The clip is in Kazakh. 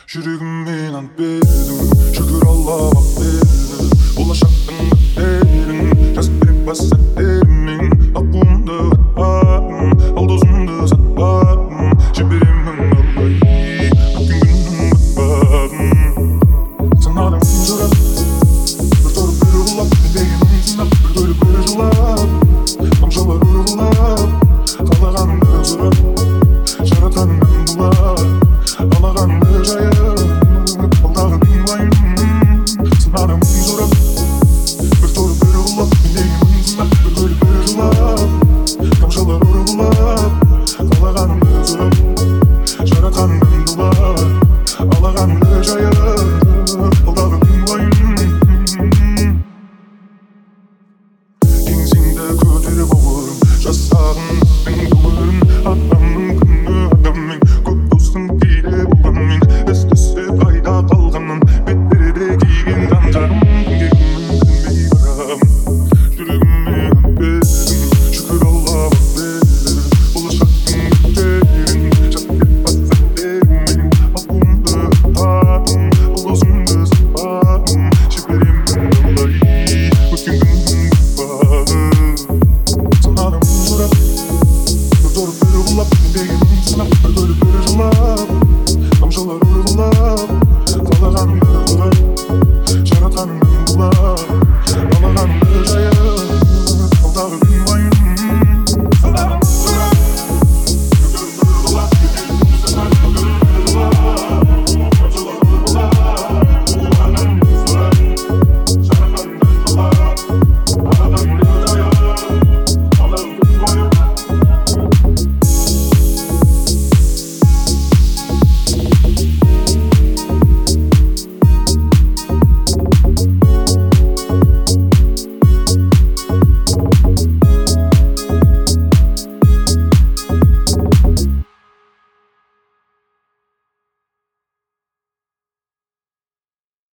Жүрегіммен ант бердім, шүкір Аллаға бердім. Болашақтың біттерін жазып берем бас сәттеріммен. Аққуымды қатпадым, ал досымды сатпадым. Жіберемін алдай, өткен күннің батпадым. Санадың сұрап, бір торып бір ұғылап, мен дегенін тыңдап, бір бөліп бір жылап, тамшылар ұрғылап, қалағаныңды сұрап, жаратқаныңнан бұлап, алағаныңды жайып.